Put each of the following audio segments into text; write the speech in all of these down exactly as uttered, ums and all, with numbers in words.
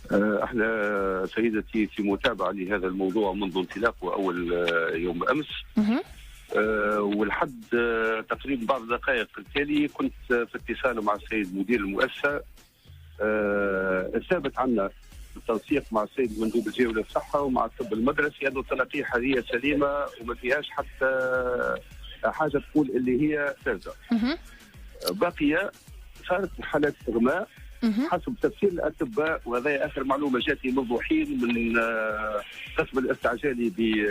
آه، احنا سيدتي في متابعه لهذا الموضوع منذ انطلاقه اول آه، يوم امس. مهم. آه، ولحد آه، تقريبا بعض الدقائق التالي كنت آه، في اتصال مع السيد مدير المؤسسه. آه، ثابت عنا التنسيق مع السيد مندوب الجوله الصحه ومع الطب المدرسي انه التلقيح هذه سليمه وما فيهاش حتى حاجه تقول اللي هي فاسده. مهم. باقيه صارت حالات اغماء مهم. حسب تفسير الاطباء، وهذا اخر معلومه جاتني منذ حين من آه، قسم الاستعجالي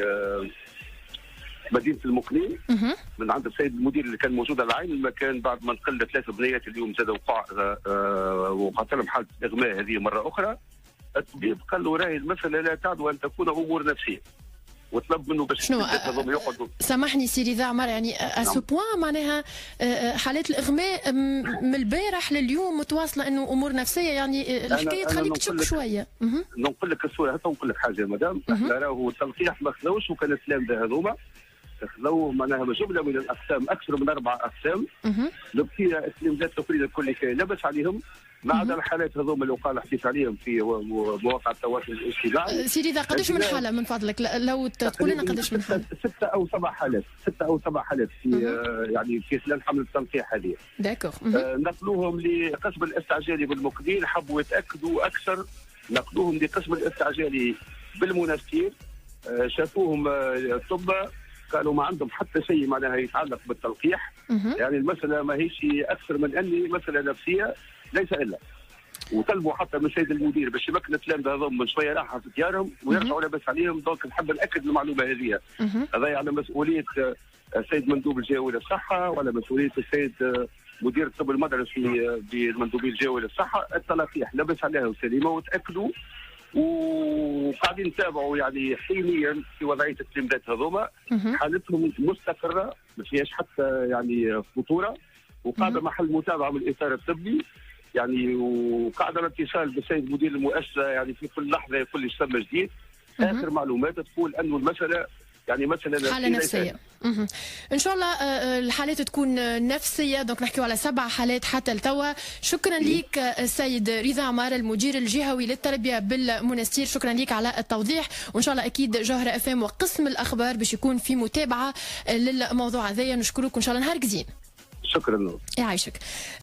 بمدينه المقنين مهم. من عند السيد المدير اللي كان موجود على عين المكان، بعد ما نقل ثلاث بنيات اليوم زاد وقع آه، وقعت لهم حاله اغماء هذه مره اخرى. الطبيب قال له راهي المساله لا تعدو ان تكون امور نفسيه، وطلب منه باش شنو هذوما يقعدوا. سامحني سيدي ذا عمر، يعني اسو بوان معناها حالات الاغماء من البارح لليوم متواصله انه امور نفسيه، يعني الحكايه تخليك تشك شويه. مهم. نقول لك الصوره حتى نقول لك حاجه يا مدام، احنا راهو التلقيح ما خذوش وكان التلامذه هذوما خذوه معناها جمله من الاقسام، اكثر من اربع اقسام. مهم. لبقيه التلامذات تقريبا الكل كان لبس عليهم، ما عدا الحالات هذوما اللي وقع الحديث عليهم في مواقع التواصل الاجتماعي. سيدي ذا قداش من حاله من فضلك لو تقول لنا قداش من حاله؟ ستة أو سبع حالات، ستة أو سبع حالات في آه يعني في خلال حملة التلقيح هذه. داكوغ. آه نقلوهم لقسم الاستعجالي بالمقدين، حبوا يتأكدوا أكثر، نقلوهم لقسم الاستعجالي بالمنستير. آه شافوهم آه ثم قالوا ما عندهم حتى شيء معناها يتعلق بالتلقيح. يعني المسألة ما هيش أكثر من أني مسألة نفسية ليس إلا. وطلبوا حتى من السيد المدير باش يمكن التلامذه هذوم من شويه راحه في ديارهم ويرجعوا لاباس عليهم. دونك نحب ناكد المعلومه هذه، هذا على مسؤوليه السيد مندوب الجوله الصحه ولا مسؤوليه السيد مدير الطب المدرسي بالمندوبيه الجوله الصحه. التلقيح لاباس عليها وسليمه وتاكدوا، وقاعدين نتابعوا يعني حينيا في وضعيه التلامذات هذوما، حالتهم مستقره ما فيهاش حتى يعني خطوره، وقاعده محل متابعه من الاطار الطبي يعني، وقاعده الاتصال بالسيد مدير المؤسسه يعني في كل لحظه يقول لي تم جديد. اخر معلومات تقول انه المساله يعني مساله حاله نفسيه. مه. ان شاء الله الحالات تكون نفسيه. دونك نحكيو على سبع حالات حتى لتوا. شكرا ليك السيد رضا عمار المدير الجهوي للتربيه بالمنستير، شكرا ليك على التوضيح. وان شاء الله اكيد جوهره اف ام وقسم الاخبار باش يكون في متابعه للموضوع هذايا. نشكرك وان شاء الله نهار جزين. شكرا. يعيشك.